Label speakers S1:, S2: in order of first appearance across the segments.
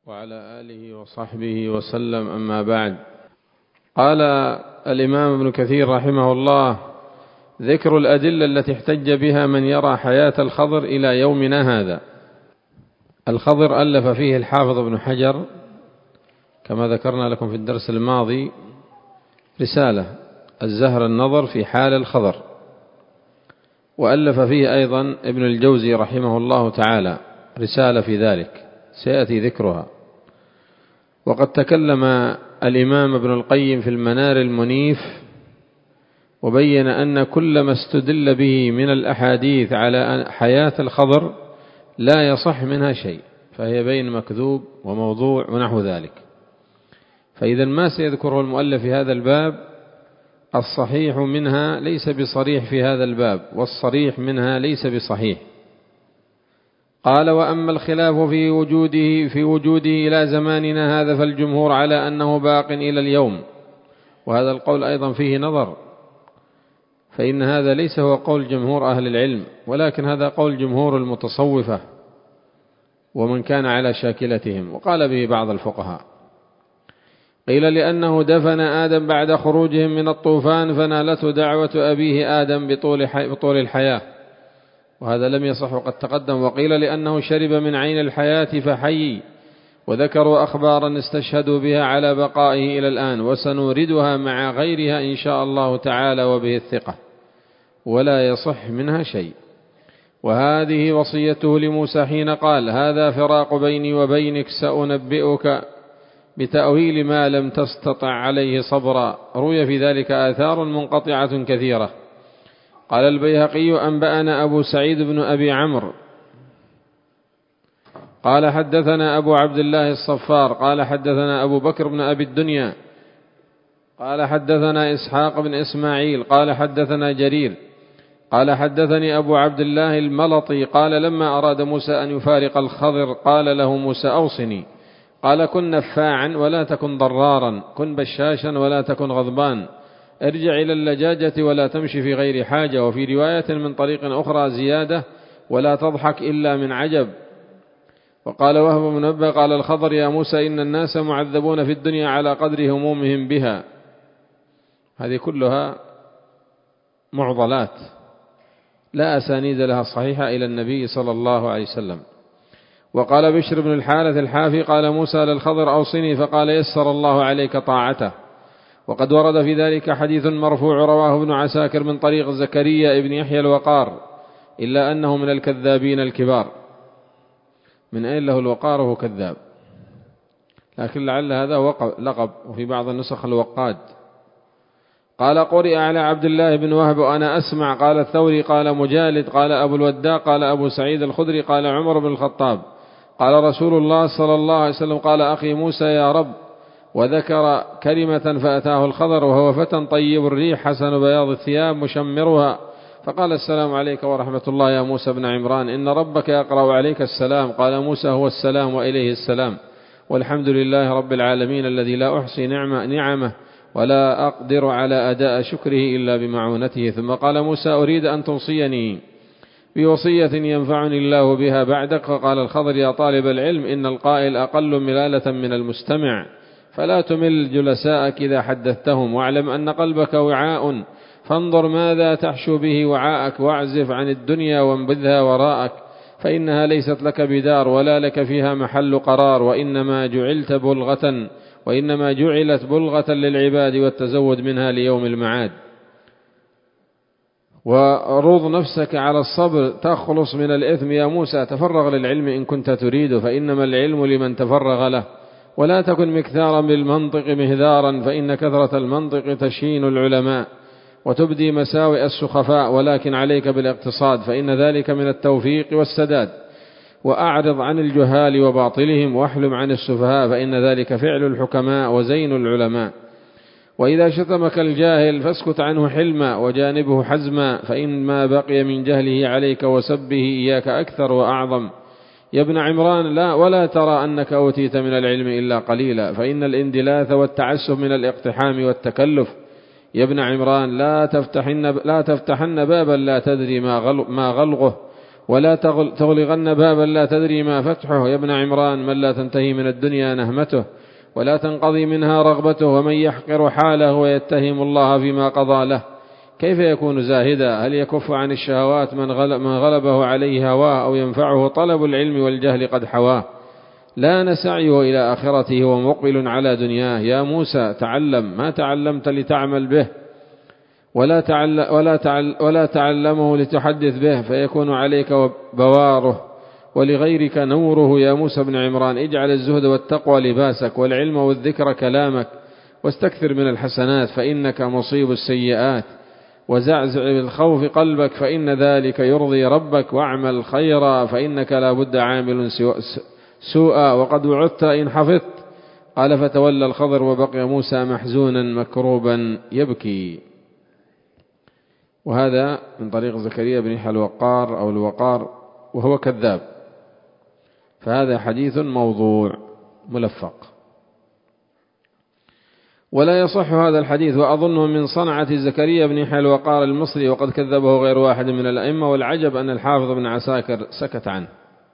S1: وعلى آله وصحبه وسلم، أما بعد. قال الإمام ابن كثير رحمه الله: ذكر الأدلة التي احتج بها من يرى حياة الخضر إلى يومنا هذا. الخضر ألف فيه الحافظ ابن حجر كما ذكرنا لكم في الدرس الماضي رسالة الزهر النظر في حال الخضر، وألف فيه أيضا ابن الجوزي رحمه الله تعالى رسالة في ذلك سيأتي ذكرها. وقد تكلم الإمام ابن القيم في المنار المنيف وبين أن كل ما استدل به من الأحاديث على حياة الخضر لا يصح منها شيء، فهي بين مكذوب وموضوع ونحو ذلك. فإذا ما سيذكره المؤلف في هذا الباب الصحيح منها ليس بصريح في هذا الباب، والصريح منها ليس بصحيح. قال: وأما الخلاف في وجوده إلى زماننا هذا فالجمهور على أنه باق إلى اليوم. وهذا القول أيضا فيه نظر، فإن هذا ليس هو قول جمهور أهل العلم، ولكن هذا قول جمهور المتصوفة ومن كان على شاكلتهم، وقال به بعض الفقهاء. قيل: لأنه دفن آدم بعد خروجهم من الطوفان فنالته دعوة أبيه آدم بطول الحياة، وهذا لم يصح وقد تقدم. وقيل: لأنه شرب من عين الحياة فحيي، وذكروا أخبارا استشهدوا بها على بقائه إلى الآن، وسنوردها مع غيرها إن شاء الله تعالى وبه الثقة، ولا يصح منها شيء. وهذه وصيته لموسى حين قال: هذا فراق بيني وبينك سأنبئك بتأويل ما لم تستطع عليه صبرا. روي في ذلك آثار منقطعة كثيرة. قال البيهقي: أنبأنا أبو سعيد بن أبي عمرو قال حدثنا أبو عبد الله الصفار قال حدثنا أبو بكر بن أبي الدنيا قال حدثنا إسحاق بن إسماعيل قال حدثنا جرير قال حدثني أبو عبد الله الملطي قال: لما أراد موسى أن يفارق الخضر قال له موسى: أوصني. قال: كن نفاعا ولا تكن ضرارا، كن بشاشا ولا تكن غضبان، ارجع إلى اللجاجة ولا تمشي في غير حاجة. وفي رواية من طريق أخرى زيادة: ولا تضحك إلا من عجب. وقال وهب بن منبه قال الخضر: يا موسى إن الناس معذبون في الدنيا على قدر همومهم بها. هذه كلها معضلات لا أسانيد لها صحيحة إلى النبي صلى الله عليه وسلم. وقال بشر بن الحارث الحافي قال موسى للخضر: أوصني، فقال: يسر الله عليك طاعته. وقد ورد في ذلك حديث مرفوع رواه ابن عساكر من طريق زكريا ابن يحيى الوقار، إلا أنه من الكذابين الكبار. من أين له الوقار وهو كذاب؟ لكن لعل هذا لقب، وفي بعض النسخ الوقاد. قال: قرئ على عبد الله بن وهب وأنا أسمع. قال الثوري قال مجالد قال أبو الوداع قال أبو سعيد الخدري قال عمر بن الخطاب قال رسول الله صلى الله عليه وسلم: قال أخي موسى يا رب، وذكر كلمة فأتاه الخضر وهو فتى طيب الريح حسن بياض الثياب مشمرها، فقال: السلام عليك ورحمة الله يا موسى بن عمران، إن ربك يقرأ عليك السلام. قال موسى: هو السلام وإليه السلام، والحمد لله رب العالمين الذي لا أحصي نعمه ولا أقدر على أداء شكره إلا بمعونته. ثم قال موسى: أريد أن توصيني بوصية ينفعني الله بها بعدك. فقال الخضر: يا طالب العلم، إن القائل أقل ملالة من المستمع، فلا تمل جلساءك إذا حدثتهم، واعلم أن قلبك وعاء، فانظر ماذا تحشو به وعاءك، واعزف عن الدنيا وانبذها وراءك، فإنها ليست لك بدار ولا لك فيها محل قرار، وإنما جعلت بلغة للعباد، والتزود منها ليوم المعاد. ورض نفسك على الصبر تخلص من الإثم يا موسى، تفرغ للعلم إن كنت تريد، فإنما العلم لمن تفرغ له، ولا تكن مكثارا بالمنطق مهذارا، فإن كثرة المنطق تشين العلماء وتبدي مساوئ السخفاء، ولكن عليك بالاقتصاد، فإن ذلك من التوفيق والسداد. وأعرض عن الجهال وباطلهم، واحلم عن السفهاء، فإن ذلك فعل الحكماء وزين العلماء. وإذا شتمك الجاهل فاسكت عنه حلما وجانبه حزما، فإن ما بقي من جهله عليك وسبه إياك أكثر وأعظم. يا ابن عمران، ولا ترى أنك أوتيت من العلم إلا قليلا، فإن الاندلاث والتعسف من الاقتحام والتكلف. يا ابن عمران، لا تفتحن بابا لا تدري ما غلغه، ولا تغلقن بابا لا تدري ما فتحه يا ابن عمران، من لا تنتهي من الدنيا نهمته ولا تنقضي منها رغبته، ومن يحقر حاله ويتهم الله فيما قضى له كيف يكون زاهدا؟ هل يكف عن الشهوات من غلبه عليه هواه، أو ينفعه طلب العلم والجهل قد حواه؟ لان سعيه إلى آخرته ومقبل على دنياه. يا موسى تعلم ما تعلمت لتعمل به، ولا تعلمه لتحدث به فيكون عليك بواره ولغيرك نوره. يا موسى بن عمران اجعل الزهد والتقوى لباسك، والعلم والذكر كلامك، واستكثر من الحسنات فإنك مصيب السيئات، وزعزع بالخوف قلبك فإن ذلك يرضي ربك، واعمل خيرا فإنك لا بد عامل سوءا وقد وعدت إن حفظت. قال فتولى الخضر وبقي موسى محزونا مكروبا يبكي. وهذا من طريق زكريا بن يحيى الوقار أو الوقار، وهو كذاب، فهذا حديث موضوع ملفق ولا يصح هذا الحديث، وأظنه من صنعة زكريا بن يحيى الوقار المصري، وقد كذبه غير واحد من الأئمة. والعجب أن الحافظ بن عساكر سكت عنه،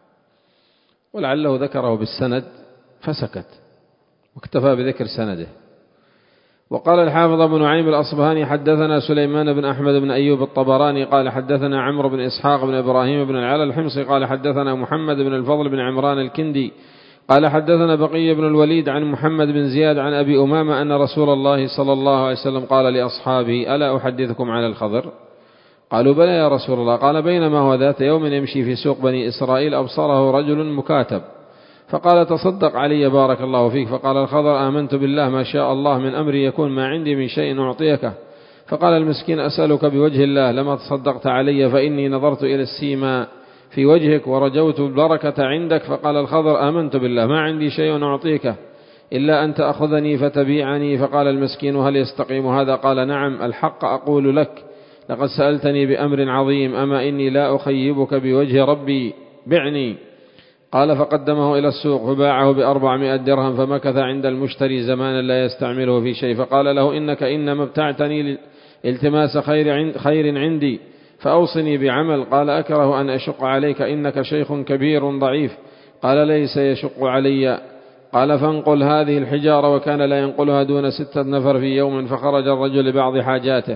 S1: ولعله ذكره بالسند فسكت واكتفى بذكر سنده. وقال الحافظ ابن نعيم الأصبهاني حدثنا سليمان بن أحمد بن أيوب الطبراني قال حدثنا عمرو بن إسحاق بن إبراهيم بن العلا الحمصي قال حدثنا محمد بن الفضل بن عمران الكندي قال حدثنا بقية بن الوليد عن محمد بن زياد عن أبي أمامة أن رسول الله صلى الله عليه وسلم قال لأصحابه ألا أحدثكم عن الخضر؟ قالوا بلى يا رسول الله. قال بينما هو ذات يوم يمشي في سوق بني إسرائيل أبصره رجل مكاتب فقال تصدق علي بارك الله فيك. فقال الخضر آمنت بالله ما شاء الله من أمري يكون ما عندي من شيء أعطيك. فقال المسكين أسألك بوجه الله لما تصدقت علي فإني نظرت إلى السيما في وجهك ورجوت البركة عندك. فقال الخضر آمنت بالله ما عندي شيء أعطيك إلا أن تأخذني فتبيعني. فقال المسكين هل يستقيم هذا؟ قال نعم الحق أقول لك لقد سألتني بأمر عظيم أما إني لا أخيبك بوجه ربي بعني. قال فقدمه إلى السوق فباعه ب400 درهم فمكث عند المشتري زمانا لا يستعمله في شيء. فقال له إنك إنما ابتعتني التماس خير عندي فأوصني بعمل. قال أكره أن أشق عليك إنك شيخ كبير ضعيف. قال ليس يشق علي. قال فانقل هذه الحجارة وكان لا ينقلها دون 6 نفر في يوم. فخرج الرجل لبعض حاجاته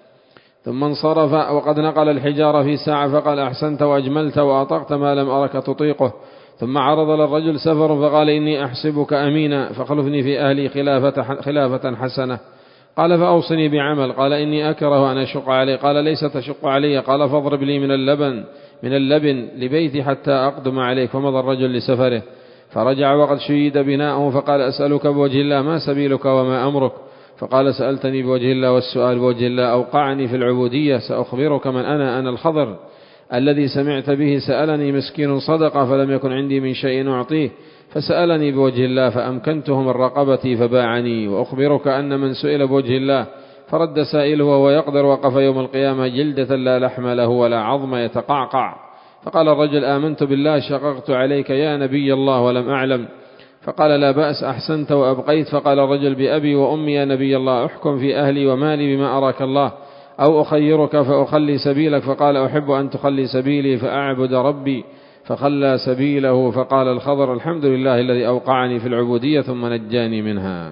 S1: ثم انصرف وقد نقل الحجارة في ساعة فقال أحسنت وأجملت وأطقت ما لم أرك تطيقه. ثم عرض للرجل سفر فقال إني أحسبك أمينا فخلفني في أهلي خلافة حسنة. قال فأوصني بعمل. قال إني أكره أن أشق علي. قال ليس تشق علي. قال فاضرب لي من اللبن لبيتي حتى أقدم عليك. فمضى الرجل لسفره فرجع وقد شيد بناؤه فقال أسألك بوجه الله ما سبيلك وما أمرك؟ فقال سألتني بوجه الله والسؤال بوجه الله أوقعني في العبودية. سأخبرك من أنا الخضر الذي سمعت به. سألني مسكين صدقة فلم يكن عندي من شيء أعطيه فسألني بوجه الله فأمكنته من رقبتي فباعني. وأخبرك أن من سئل بوجه الله فرد سائله وهو يقدر وقف يوم القيامة جلدة لا لحم له ولا عظم يتقعقع. فقال الرجل آمنت بالله شققت عليك يا نبي الله ولم أعلم. فقال لا بأس أحسنت وأبقيت. فقال الرجل بأبي وأمي يا نبي الله أحكم في أهلي ومالي بما أراك الله أو أخيرك فأخلي سبيلك. فقال أحب أن تخلي سبيلي فأعبد ربي. فخلى سبيله. فقال الخضر الحمد لله الذي أوقعني في العبودية ثم نجاني منها.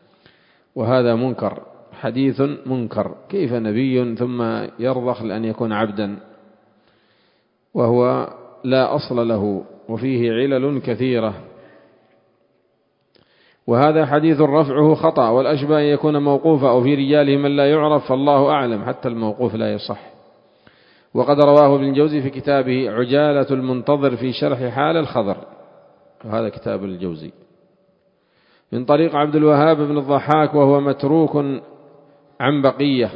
S1: وهذا منكر، حديث منكر. كيف نبي ثم يرضخ لأن يكون عبدا؟ وهو لا أصل له وفيه علل كثيرة. وهذا حديث رفعه خطأ، والأشبه أن يكون موقوفا أو في رجاله من لا يعرف فالله أعلم، حتى الموقوف لا يصح. وقد رواه ابن الجوزي في كتابه عجالة المنتظر في شرح حال الخضر، وهذا كتاب الجوزي، من طريق عبد الوهاب بن الضحاك وهو متروك عن بقية،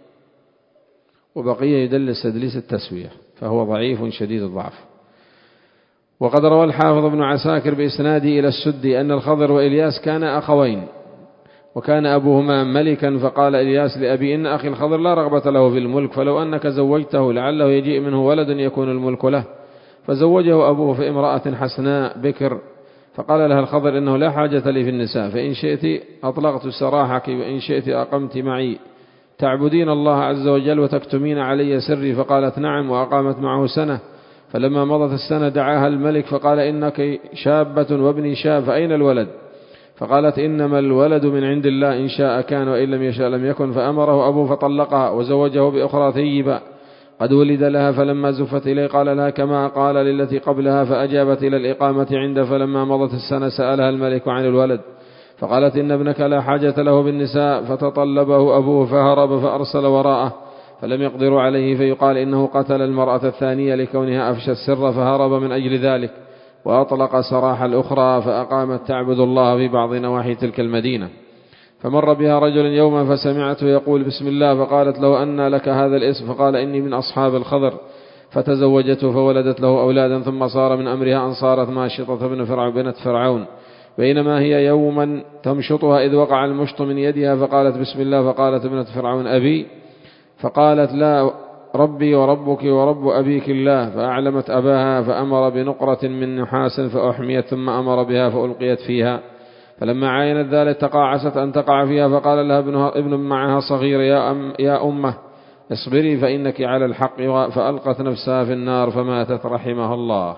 S1: وبقية يدلس تدليس التسوية فهو ضعيف شديد الضعف. وقد روى الحافظ ابن عساكر بإسناده إلى السدي أن الخضر وإلياس كانا أخوين وكان أبوهما ملكا. فقال إلياس لأبي إن أخي الخضر لا رغبة له في الملك فلو أنك زوجته لعله يجيء منه ولد يكون الملك له. فزوجه أبوه في امرأة حسناء بكر. فقال لها الخضر إنه لا حاجة لي في النساء فإن شئت أطلقت سراحك وإن شئت أقمت معي تعبدين الله عز وجل وتكتمين علي سري. فقالت نعم وأقامت معه سنة. فلما مضت السنة دعاها الملك فقال إنك شابة وابني شاب فأين الولد؟ فقالت إنما الولد من عند الله إن شاء كان وإن لم يشاء لم يكن. فأمره أبوه فطلقها وزوجه بأخرى ثيبة قد ولد لها. فلما زفت إليه قال لها كما قال للتي قبلها، فأجابت إلى الإقامة عنده. فلما مضت السنة سألها الملك عن الولد فقالت إن ابنك لا حاجة له بالنساء. فتطلبه أبوه فهرب فأرسل وراءه فلم يقدروا عليه، فيقال إنه قتل المرأة الثانية لكونها أفشى السر فهرب من أجل ذلك، وأطلق سراح الأخرى فأقامت تعبد الله في بعض نواحي تلك المدينة. فمر بها رجل يوما فسمعته يقول بسم الله، فقالت له أنى لك هذا الاسم؟ فقال إني من أصحاب الخضر. فتزوجته فولدت له أولادا، ثم صار من أمرها أن صارت ماشطة بنت فرعون، بينما هي يوما تمشطها إذ وقع المشط من يدها فقالت بسم الله، فقالت ابنة فرعون أبي؟ فقالت لا، ربي وربك ورب أبيك الله. فأعلمت أباها فأمر بنقرة من نحاس فأحميت، ثم أمر بها فألقيت فيها. فلما عاينت ذلك تقاعست أن تقع فيها، فقال لها ابن معها صغير يا أمه اصبري فإنك على الحق، فألقت نفسها في النار فماتت رحمها الله.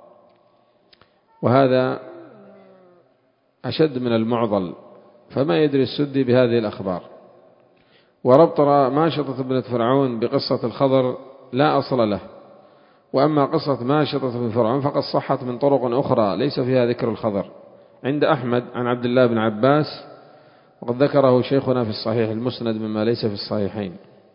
S1: وهذا أشد من المعضل، فما يدري السدي بهذه الأخبار. وربط ماشطة ابنة فرعون بقصة الخضر لا أصل له، وأما قصة ماشطة بن فرعون فقد صحت من طرق أخرى ليس فيها ذكر الخضر عند أحمد عن عبد الله بن عباس، وقد ذكره شيخنا في الصحيح المسند مما ليس في الصحيحين.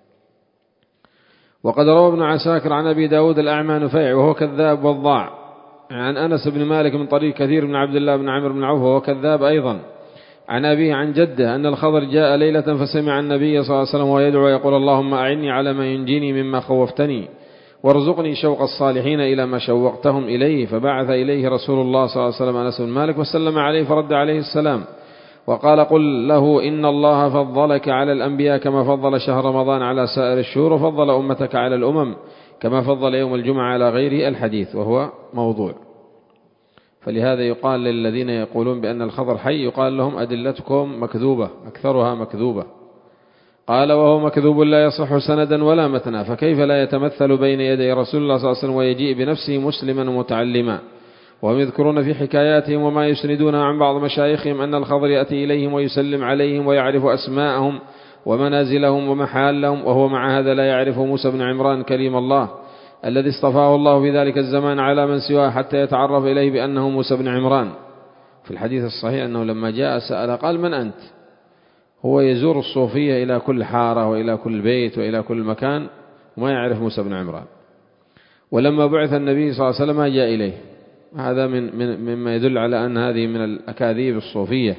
S1: وقد روى ابن عساكر عن أبي داود الأعمى نفيع وهو كذاب وضاع عن أنس بن مالك من طريق كثير بن عبد الله بن عمرو بن عوف وهو كذاب أيضا عن أبيه عن جده أن الخضر جاء ليلة فسمع النبي صلى الله عليه وسلم ويدعو يقول اللهم أعني على ما ينجيني مما خوفتني، وارزقني شوق الصالحين إلى ما شوقتهم إليه. فبعث إليه رسول الله صلى الله عليه وسلم أنس بن مالك وسلم عليه فرد عليه السلام وقال قل له إن الله فضلك على الأنبياء كما فضل شهر رمضان على سائر الشهور، وفضل أمتك على الأمم كما فضل يوم الجمعة على غيره الحديث، وهو موضوع. فلهذا يقال للذين يقولون بأن الخضر حي يقال لهم أدلتكم مكذوبة، أكثرها مكذوبة. قال وهو مكذوب لا يصح سندا ولا متنا، فكيف لا يتمثل بين يدي رسول الله صلى الله عليه وسلم ويجيء بنفسه مسلما متعلما؟ وهم يذكرون في حكاياتهم وما يسندون عن بعض مشايخهم أن الخضر يأتي إليهم ويسلم عليهم ويعرف أسماءهم ومنازلهم ومحالهم، وهو مع هذا لا يعرف موسى بن عمران كليم الله الذي اصطفاه الله في ذلك الزمان على من سواه حتى يتعرف إليه بأنه موسى بن عمران. في الحديث الصحيح أنه لما جاء سأل قال من أنت؟ هو يزور الصوفية إلى كل حارة وإلى كل بيت وإلى كل مكان وما يعرف موسى بن عمران. ولما بعث النبي صلى الله عليه وسلم جاء إليه. هذا مما يدل على أن هذه من الأكاذيب الصوفية.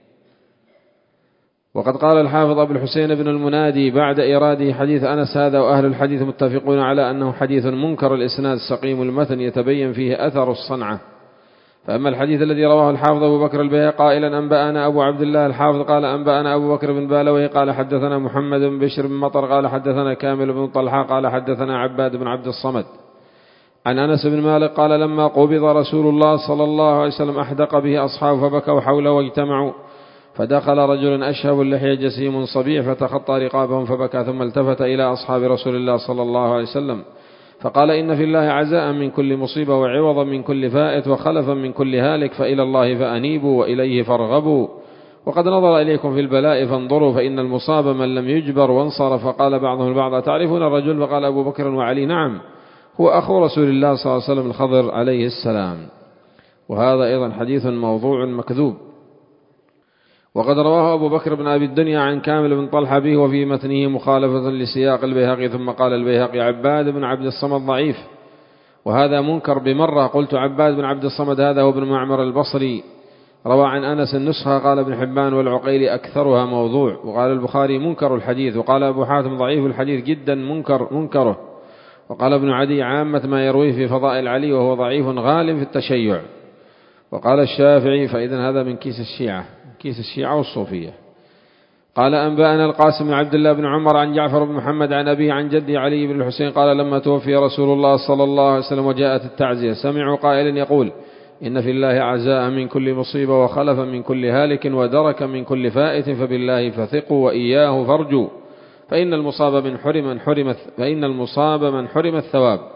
S1: وقد قال الحافظ أبو الحسين بن المنادي بعد إراده حديث أنس هذا وأهل الحديث متفقون على أنه حديث منكر الإسناد سقيم المتن يتبين فيه أثر الصنعة. فأما الحديث الذي رواه الحافظ أبو بكر البيهقي قائلا أنبأنا أبو عبد الله الحافظ قال أنبأنا أبو بكر بن بالويه قال حدثنا محمد بن بشر بن مطر قال حدثنا كامل بن طلحة قال حدثنا عباد بن عبد الصمد عن أنس بن مالك قال لما قبض رسول الله صلى الله عليه وسلم أحدق به أصحابه فبكوا حوله واجتمعوا، فدخل رجل أشهب اللحية جسيم صبيح فتخطى رقابهم فبكى، ثم التفت إلى أصحاب رسول الله صلى الله عليه وسلم فقال إن في الله عزاء من كل مصيبة وعوضا من كل فائت وخلفا من كل هالك، فإلى الله فأنيبوا وإليه فارغبوا، وقد نظر إليكم في البلاء فانظروا فإن المصاب من لم يجبر وانصرف. فقال بعضهم البعض تعرفون الرجل؟ فقال أبو بكر وعلي نعم هو أخو رسول الله صلى الله عليه وسلم الخضر عليه السلام. وهذا أيضا حديث موضوع مكذوب. وقد رواه أبو بكر بن أبي الدنيا عن كامل بن طلحة به وفي متنه مخالفة لسياق البيهقي، ثم قال البيهقي عباد بن عبد الصمد ضعيف وهذا منكر بمرة. قلت عباد بن عبد الصمد هذا هو ابن معمر البصري روى عن أنس النسخة. قال ابن حبان والعقيلي أكثرها موضوع. وقال البخاري منكر الحديث. وقال أبو حاتم ضعيف الحديث جدا منكره. وقال ابن عدي عامة ما يرويه في فضائل علي وهو ضعيف غالب في التشيع. وقال الشافعي فإذا هذا من كيس الشيعة والصوفية. قال أنبأنا القاسم بن عبد الله بن عمر عن جعفر بن محمد عن أبيه عن جدي علي بن الحسين قال لما توفي رسول الله صلى الله عليه وسلم وجاءت التعزية سمعوا قائلا يقول إن في الله عزاء من كل مصيبة وخلفا من كل هالك ودركا من كل فائت فبالله فثقوا وإياه فارجوا، فإن المصاب من حرم الثواب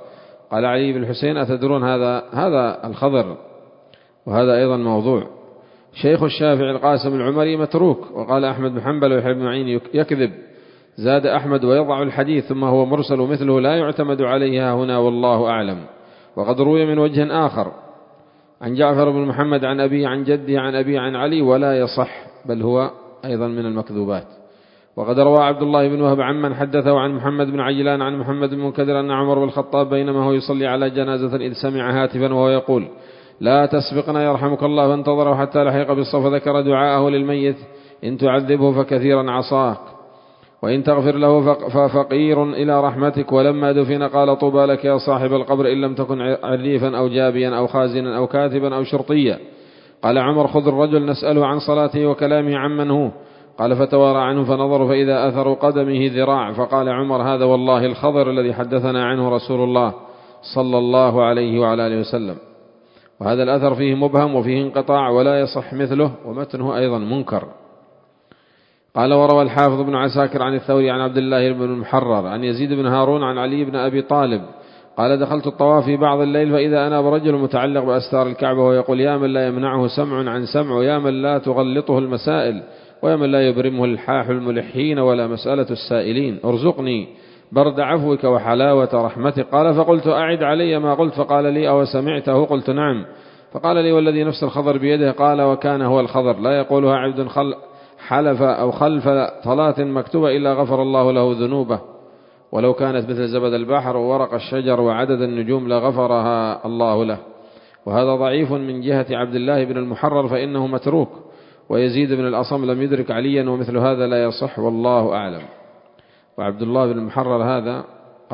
S1: قال علي بن الحسين: أتدرون هذا الخضر، وهذا أيضا موضوع. شيخ الشافعي القاسم العمري متروك. وقال أحمد بن حنبل ويحيى بن معين: يكذب. زاد أحمد: ويضع الحديث، ثم هو مرسل مثله لا يعتمد عليها هنا والله أعلم. وقد روي من وجه آخر عن جعفر بن محمد عن أبي عن جده عن أبي عن علي ولا يصح، بل هو أيضا من المكذوبات. وقد روى عبد الله بن وهب عمن حدثه عن محمد بن عجلان عن محمد بن منكدر أن عمر بن الخطاب بينما هو يصلي على جنازة إذ سمع هاتفا وهو يقول: لا تسبقنا يرحمك الله، فانتظره حتى لحق بالصف، ذكر دعاءه للميت: إن تعذبه فكثيرا عصاك، وإن تغفر له ففقير إلى رحمتك. ولما دفن قال: طوبى لك يا صاحب القبر، إن لم تكن عريفا أو جابيا أو خازنا أو كاتبا أو شرطيا. قال عمر: خذ الرجل نسأله عن صلاته وكلامه عمن هو. قال: فتوارى عنه فنظروا فإذا أثر قدمه ذراع. فقال عمر: هذا والله الخضر الذي حدثنا عنه رسول الله صلى الله عليه وعلى آله وسلم. وهذا الأثر فيه مبهم وفيه انقطاع ولا يصح مثله، ومتنه أيضا منكر. قال: وروى الحافظ بن عساكر عن الثوري عن عبد الله بن المحرر عن يزيد بن هارون عن علي بن أبي طالب قال: دخلت الطواف في بعض الليل فإذا أنا برجل متعلق بأستار الكعبة ويقول: يا من لا يمنعه سمع عن سمع، ويا من لا تغلطه المسائل، ويا من لا يبرمه الحاح الملحين ولا مسألة السائلين، ارزقني برد عفوك وحلاوة رحمتك. قال: فقلت: أعد علي ما قلت. فقال لي: أو سمعته؟ قلت: نعم. فقال لي: والذي نفس الخضر بيده. قال: وكان هو الخضر لا يقولها عبد حلف أو خلف صلاة مكتوبة إلا غفر الله له ذنوبه، ولو كانت مثل زبد البحر وورق الشجر وعدد النجوم لغفرها الله له. وهذا ضعيف من جهة عبد الله بن المحرر فإنه متروك. ويزيد بن الأصم لم يدرك عليا، ومثل هذا لا يصح والله أعلم. وعبد الله بن المحرر هذا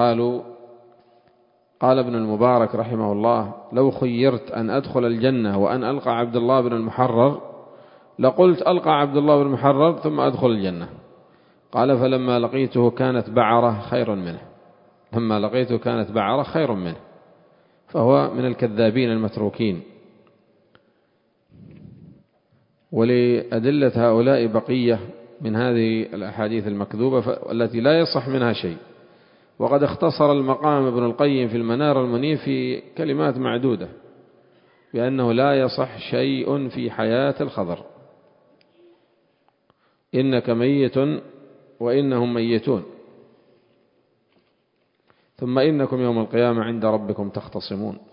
S1: قال ابن المبارك رحمه الله: لو خيرت أن أدخل الجنة وأن ألقى عبد الله بن المحرر لقلت ألقى عبد الله بن المحرر ثم أدخل الجنة. قال: فلما لقيته كانت بعرة خير منه، لما لقيته كانت بعرة خير منه. فهو من الكذابين المتروكين. ولأدلة هؤلاء بقية من هذه الأحاديث المكذوبة التي لا يصح منها شيء. وقد اختصر المقام ابن القيم في المنار المنيف في كلمات معدودة بأنه لا يصح شيء في حياة الخضر: إنك ميت وإنهم ميتون، ثم إنكم يوم القيامة عند ربكم تختصمون.